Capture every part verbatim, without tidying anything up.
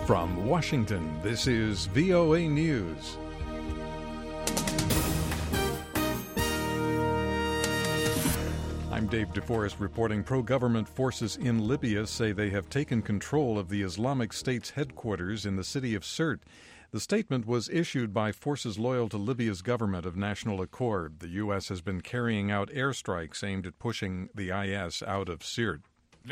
From Washington, this is V O A News. I'm Dave DeForest reporting. Pro-government forces in Libya say they have taken control of the Islamic State's headquarters in the city of Sirte. The statement was issued by forces loyal to Libya's government of national accord. The U S has been carrying out airstrikes aimed at pushing the I S out of Sirte.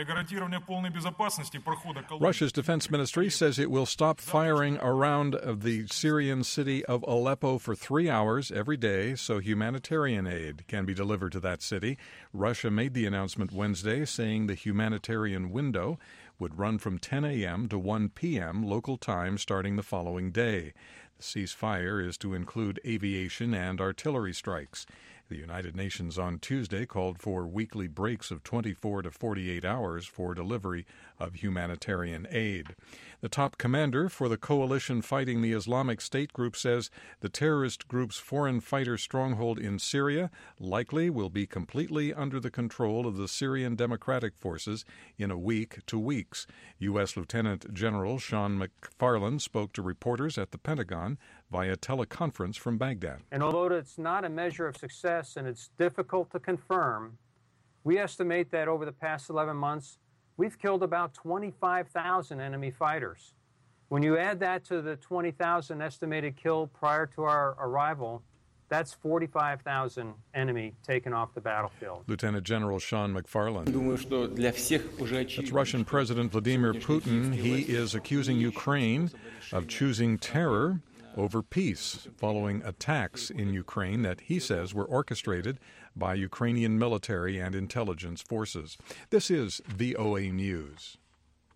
Russia's defense ministry says it will stop firing around the Syrian city of Aleppo for three hours every day so humanitarian aid can be delivered to that city. Russia made the announcement Wednesday, saying the humanitarian window would run from ten a.m. to one p.m. local time starting the following day. The ceasefire is to include aviation and artillery strikes. The United Nations on Tuesday called for weekly breaks of twenty-four to forty-eight hours for delivery of humanitarian aid. The top commander for the coalition fighting the Islamic State group says the terrorist group's foreign fighter stronghold in Syria likely will be completely under the control of the Syrian Democratic Forces in a week to weeks. U S. Lieutenant General Sean McFarland spoke to reporters at the Pentagon via teleconference from Baghdad. And although it's not a measure of success and it's difficult to confirm, we estimate that over the past eleven months, we've killed about twenty-five thousand enemy fighters. When you add that to the twenty thousand estimated killed prior to our arrival, that's forty-five thousand enemy taken off the battlefield. Lieutenant General Sean McFarland. That's Russian President Vladimir Putin. He is accusing Ukraine of choosing terror over peace following attacks in Ukraine that he says were orchestrated by Ukrainian military and intelligence forces. This is V O A News.